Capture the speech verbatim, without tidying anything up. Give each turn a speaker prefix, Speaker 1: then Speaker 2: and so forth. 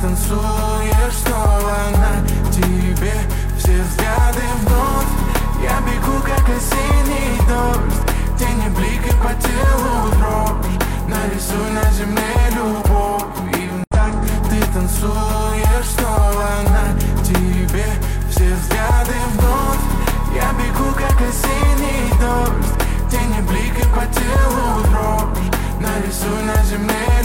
Speaker 1: танцуешь снова на тебе. Все взгляды вновь, я бегу как осенний дождь. Тени блик и по телу дрожь. Нарисуй на земле любовь. И так ты танцуешь снова на тебе. Все взгляды вновь, я бегу как осенний дождь. Тени блик и по телу дрожь. Нарисуй на земле